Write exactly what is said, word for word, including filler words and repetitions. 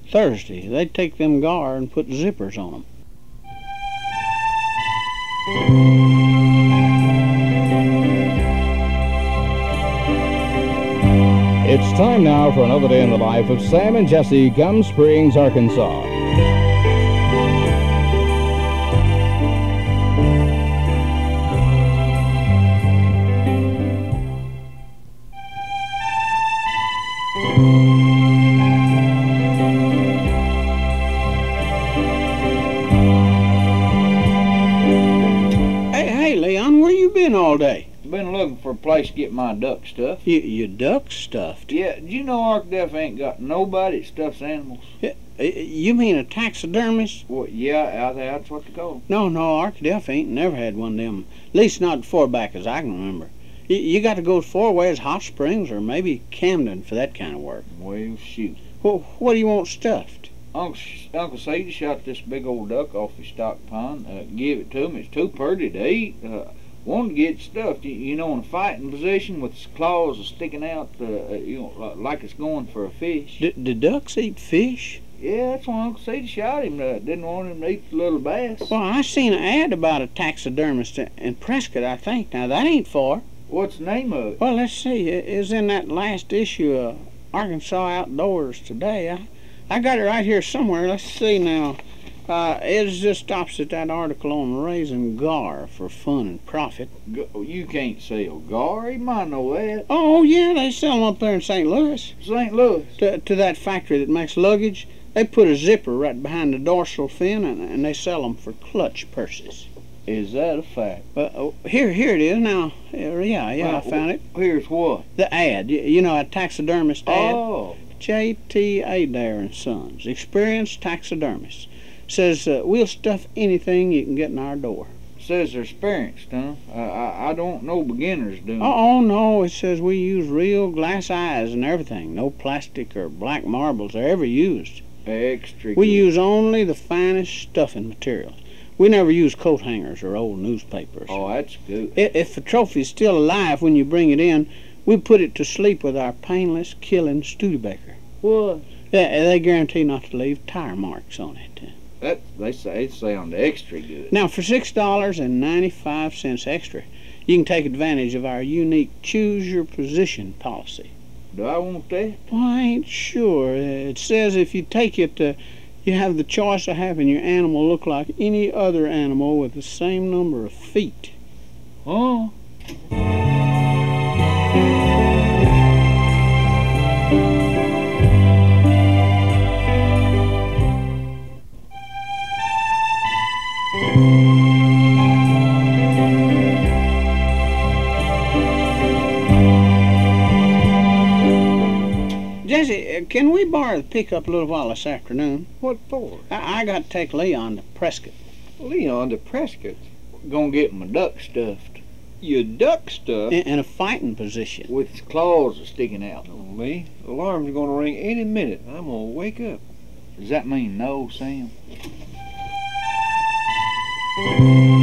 Thursday. They'd take them gar and put zippers on 'em. It's time now for another day in the life of Sam and Jesse, Gum Springs, Arkansas. Hey, hey, Leon, where you been all day? Been looking for a place to get my duck stuff. You, you duck stuffed? Yeah, did you know Arkadelphia ain't got nobody that stuffs animals? Yeah, you mean a taxidermist? Well, yeah, that's what they call them. No, no, Arkadelphia ain't never had one of them. At least not far back as I can remember. You, you got to go as far away as Hot Springs or maybe Camden for that kind of work. Well, shoot. Well, what do you want stuffed? Uncle, Uncle Sadie shot this big old duck off his stock pond. Uh, give it to him. It's too pretty to eat. Uh, wanted to get stuffed, you, you know, in a fighting position with its claws sticking out, uh, you know, like it's going for a fish. D do ducks eat fish? Yeah, that's why Uncle Sadie shot him. Uh, didn't want him to eat the little bass. Well, I seen an ad about a taxidermist in Prescott, I think. Now, that ain't far. What's the name of it? Well, let's see. It was in that last issue of Arkansas Outdoors today. I, I got it right here somewhere. Let's see now. Uh, it's just opposite that article on raising gar for fun and profit. G you can't sell gar. You might know that. Oh, yeah, they sell them up there in Saint Louis. Saint Louis? To, to that factory that makes luggage. They put a zipper right behind the dorsal fin, and, and they sell them for clutch purses. Is that a fact? Uh, oh, here, here it is now. Yeah, yeah, well, I found it. Here's what? The ad. You, you know, a taxidermist ad. Oh. J T Adair and Sons, experienced taxidermist. Says uh, we'll stuff anything you can get in our door. Says they're experienced, huh? I, I, I don't know beginners do. Oh, oh, no, it says we use real glass eyes and everything. No plastic or black marbles are ever used. Extra We good. use only the finest stuffing materials. We never use coat hangers or old newspapers. Oh, that's good. If the trophy's still alive when you bring it in, we put it to sleep with our painless killing Studebaker. What? Yeah, they guarantee not to leave tire marks on it. That they say it sound extra good. Now, for six dollars and ninety-five cents extra, you can take advantage of our unique choose your position policy. Do I want that? Well, I ain't sure. It says if you take it, uh, you have the choice of having your animal look like any other animal with the same number of feet. Huh? Jesse, can we borrow the pickup a little while this afternoon? What for? I, I got to take Leon to Prescott. Leon to Prescott. Gonna get my duck stuffed. Your duck stuff? In, in a fighting position. With his claws sticking out. Oh, me? Alarm's gonna ring any minute. I'm gonna wake up. Does that mean no, Sam?